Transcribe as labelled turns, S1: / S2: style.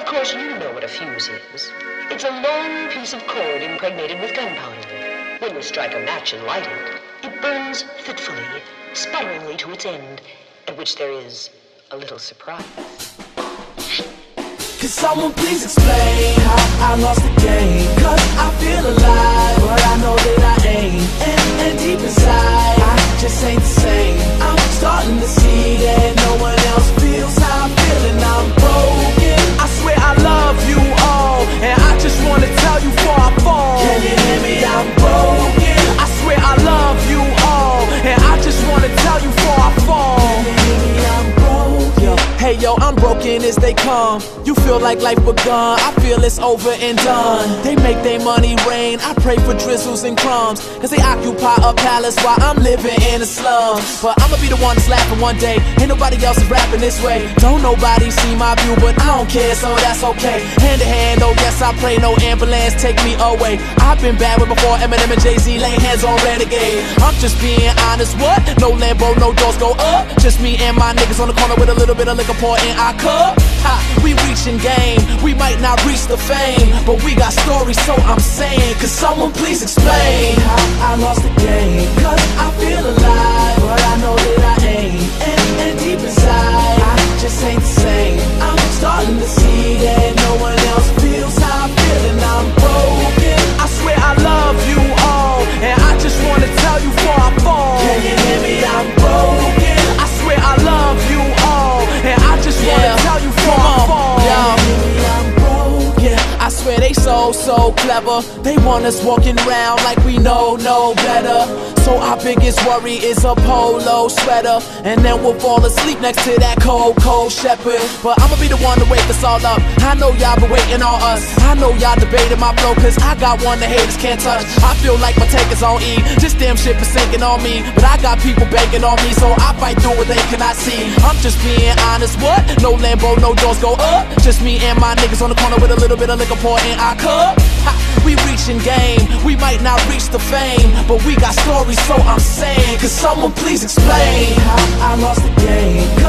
S1: Of course, you know what a fuse is. It's a long piece of cord impregnated with gunpowder. When you strike a match and light it, it burns fitfully, sputteringly to its end, at which there is a little surprise.
S2: Could someone please explain how I lost the game? Cause I feel alive, but I know that I ain't. And deep inside, I just ain't the same. I'm starting to see that no one else feels how I feel, and I'm broken. I swear I love you all, and I just wanna tell you before I fall. Can you hear me? I'm broken. I swear I love you all, and I just wanna tell you before I fall. Can you hear me? I'm broken. Hey yo, I'm broken as they come. You feel like life begun, I feel it's over and done. They make their money rain, I pray for drizzles and crumbs, cause they occupy a palace while I'm living in a slum. But I'ma be the one that's laughing one day, ain't nobody else is rapping this way. Don't nobody see my view, but I don't care, so that's okay. Hand to hand, oh yes I pray, no ambulance take me away. I've been bad with before Eminem and Jay-Z lay hands on Renegade. I'm just being honest, what? No Lambo, no doors go up. Just me and my niggas on the corner with a little bit of liquor pour in our cup. Ha, we reaching game, we might not reach the fame, but we got stories, so I'm saying, could someone please explain how I lost the game? Cause I feel alive, but I know that I ain't. And deep inside, I just ain't the same. I'm starting to see that no one else feels how I feel, and I'm broken. I swear I love you all, and I just wanna tell you before I fall. Can you hear me? I'm broken. I swear I love you all, and I just wanna tell you before I fall. I swear they so clever. They want us walking around like we know no better. So our biggest worry is a polo sweater, and then we'll fall asleep next to that cold shepherd. But I'ma be the one to wake us all up. I know y'all been waiting on us. I know y'all debating my flow, cause I got one the haters can't touch. I feel like my tank is on E, this damn shit is sinking on me. But I got people banking on me, so I fight through what they cannot see. I'm just being honest, what? No Lambo, no doors go up. Just me and my niggas on the corner with a little bit of liquor pour in our cup. Ha, we reaching game, we might not reach the fame, but we got stories, so I'm saying, could someone please explain how I lost the game?